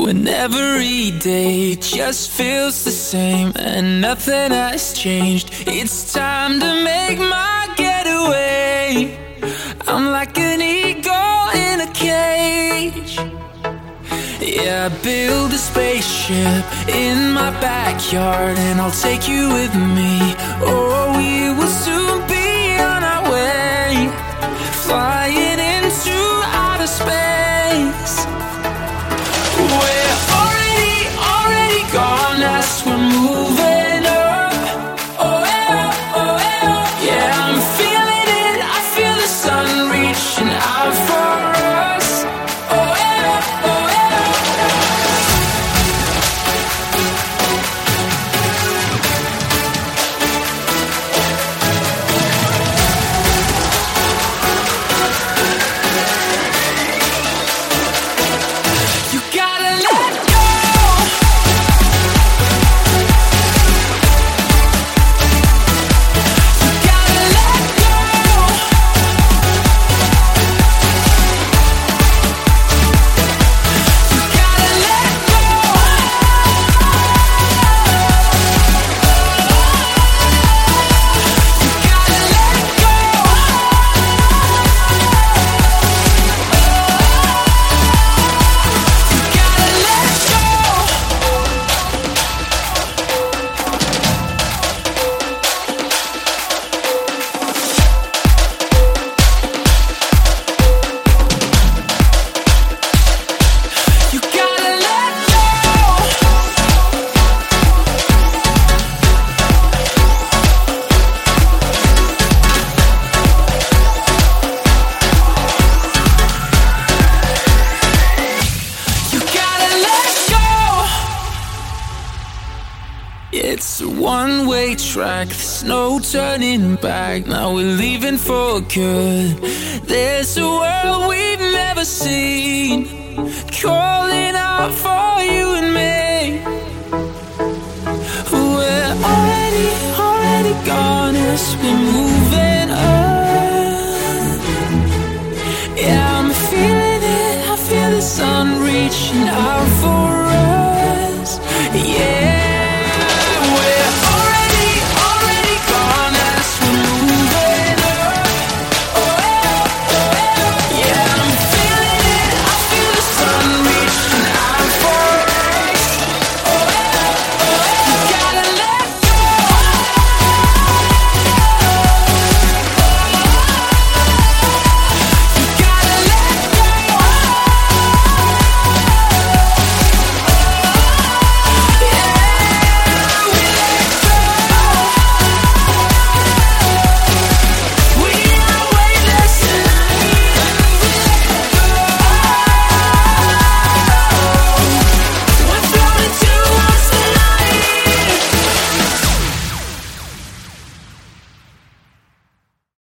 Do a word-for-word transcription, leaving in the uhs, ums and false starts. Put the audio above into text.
When every day just feels the same and nothing has changed. It's time to make my getaway. I'm like an eagle in a cage. Yeah, I build a spaceship in my backyard and I'll take you with me. Oh, we will soon be on our way, flying into outer space. We're already, already gone as we're moving up. Oh yeah, oh yeah, yeah, I'm feeling it. I feel the sun reaching out for us. Oh yeah, oh it's a one-way track, there's no turning back. Now we're leaving for good. There's a world we've never seen, calling out for you and me. We're already, already gone as we're moving up. Yeah, I'm feeling it, I feel the sun reaching out for